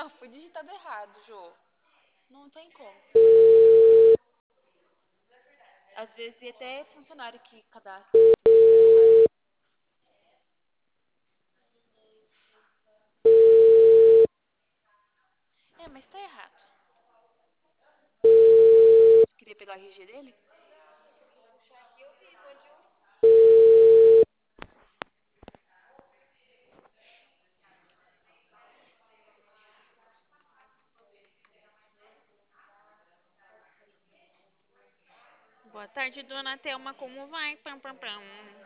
Não, foi digitado errado, Jô. Não tem como. Às vezes tem até funcionário que cadastra isso digitado errado. É, mas tá errado. Você queria pegar o RG dele? Boa tarde, dona Thelma. Como vai? Pam, pam, pam.